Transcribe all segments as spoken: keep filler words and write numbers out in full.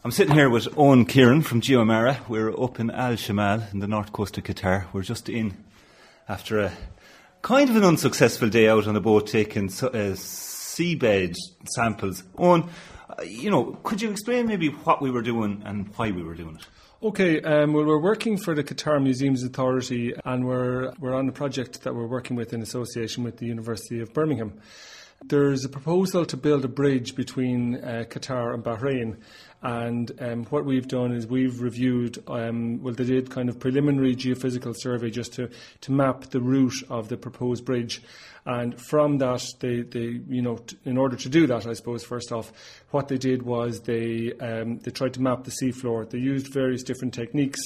I'm sitting here with Owen Kieran from GeoMara. We're up in Al Shamal in the north coast of Qatar. We're just in after a kind of an unsuccessful day out on the boat taking uh, seabed samples. Owen, uh, you know, could you explain maybe what we were doing and why we were doing it? Okay, um, well, we're working for the Qatar Museums Authority, and we're we're on a project that we're working with in association with the University of Birmingham. There's a proposal to build a bridge between uh, Qatar and Bahrain, and um, what we've done is we've reviewed, um, well, they did kind of preliminary geophysical survey just to, to map the route of the proposed bridge. And from that, they, they you know, t- in order to do that, I suppose, first off, what they did was they um, they tried to map the seafloor. They used various different techniques,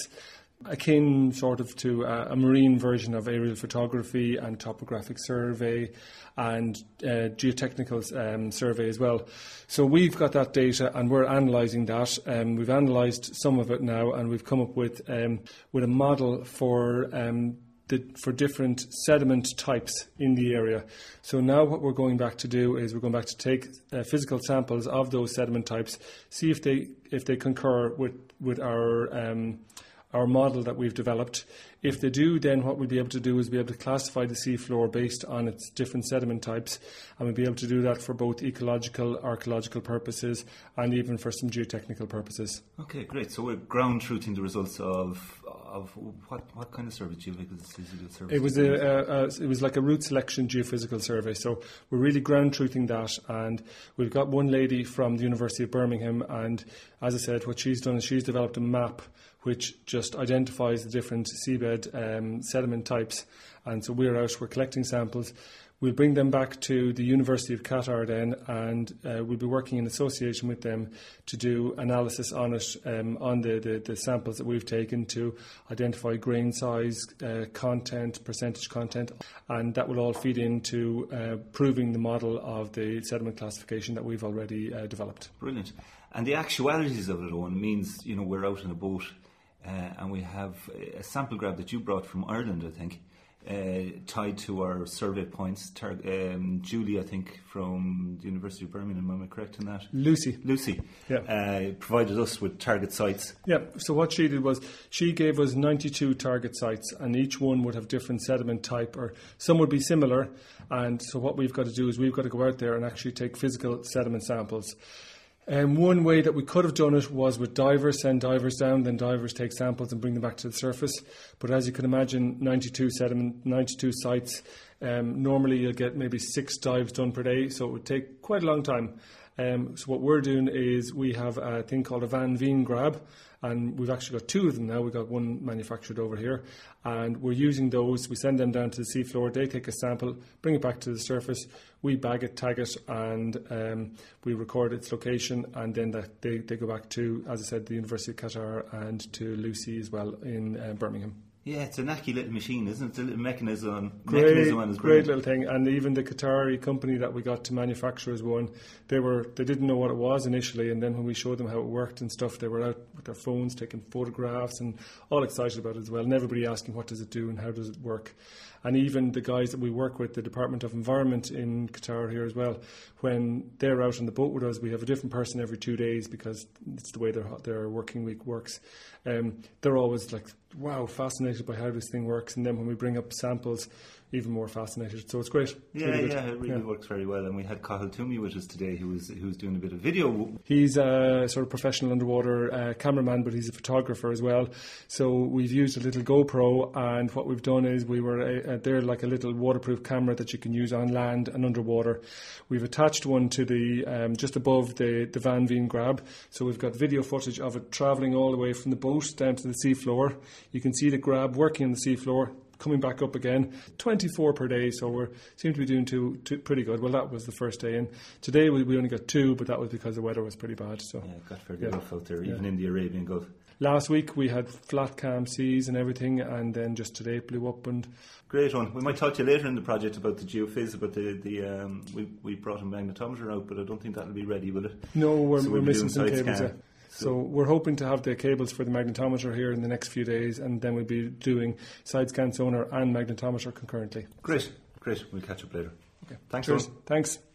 akin sort of to a, a marine version of aerial photography and topographic survey and uh, geotechnical um, survey as well. So we've got that data and we're analysing that. Um, we've analysed some of it now, and we've come up with um, with a model for um, the, for different sediment types in the area. So now what we're going back to do is we're going back to take uh, physical samples of those sediment types, see if they if they concur with with our um, our model that we've developed. If they do, then what we'll be able to do is be able to classify the seafloor based on its different sediment types, and we'll be able to do that for both ecological, archaeological purposes and even for some geotechnical purposes. Okay, great. So we're ground truthing the results of of what what kind of survey, geophysical survey? It was a, a, a it was like a route selection geophysical survey. So we're really ground truthing that, and we've got one lady from the University of Birmingham, and as I said, what she's done is she's developed a map which just identifies the different seabed um, sediment types. And so we're out, we're collecting samples. We'll bring them back to the University of Qatar then, and uh, we'll be working in association with them to do analysis on it, um, on the, the, the samples that we've taken to identify grain size, uh, content, percentage content, and that will all feed into uh, proving the model of the sediment classification that we've already uh, developed. Brilliant. And the actualities of it, Owen, means, you know, we're out in a boat uh, and we have a sample grab that you brought from Ireland, I think, Uh, tied to our survey points. Tar- um, Julie, I think, from the University of Birmingham, am I correct in that? Lucy. Lucy yeah. uh, provided us with target sites. Yeah, so what she did was she gave us ninety-two target sites, and each one would have different sediment type, or some would be similar. And so what we've got to do is we've got to go out there and actually take physical sediment samples. Um, one way that we could have done it was with divers, send divers down, then divers take samples and bring them back to the surface. But as you can imagine, ninety-two sediment, ninety-two sites, um, normally you'll get maybe six dives done per day, so it would take quite a long time. Um, so what we're doing is we have a thing called a Van Veen grab, and we've actually got two of them now. We've got one manufactured over here, and we're using those. We send them down to the seafloor, they take a sample, bring it back to the surface, we bag it, tag it, and um, we record its location, and then that they, they go back to, as I said, the University of Qatar and to Lucy as well in uh, Birmingham. Yeah, it's a knacky little machine, isn't it? It's a little mechanism. Great, mechanism on great little thing. And even the Qatari company that we got to manufacture as one, they were they didn't know what it was initially, and then when we showed them how it worked and stuff, they were out with their phones taking photographs and all excited about it as well. And everybody asking what does it do and how does it work. And even the guys that we work with, the Department of Environment in Qatar here as well, when they're out on the boat with us, we have a different person every two days because it's the way their their working week works. Um, they're always like, wow, fascinated by how this thing works. And then when we bring up samples, even more fascinated. So it's great. It's yeah, really yeah, it really yeah. works very well. And we had Cathal Toomey with us today, who was who was doing a bit of video. He's a sort of professional underwater uh, cameraman, but he's a photographer as well. So we've used a little GoPro, and what we've done is we were uh, they're like a little waterproof camera that you can use on land and underwater. We've attached one to the um, just above the the Van Veen grab, so we've got video footage of it travelling all the way from the boat down to the seafloor. You can see the grab working on the seafloor, coming back up again, twenty-four per day, so we seem to be doing two, two, pretty good. Well, that was the first day in. Today we, we only got two, but that was because the weather was pretty bad. So yeah, it got very yeah. rough out there, yeah. even in the Arabian Gulf. Last week we had flat calm seas and everything, and then just today it blew up. And great one. We might talk to you later in the project about the geophys, about the, the um, we, we brought a magnetometer out, but I don't think that'll be ready, will it? No, we're, so we're we'll missing some cables. Scan. Yeah. So, so we're hoping to have the cables for the magnetometer here in the next few days, and then we'll be doing side scan sonar and magnetometer concurrently. Great, great. We'll catch up later. Okay. Thanks, Cheers. Ron. Thanks.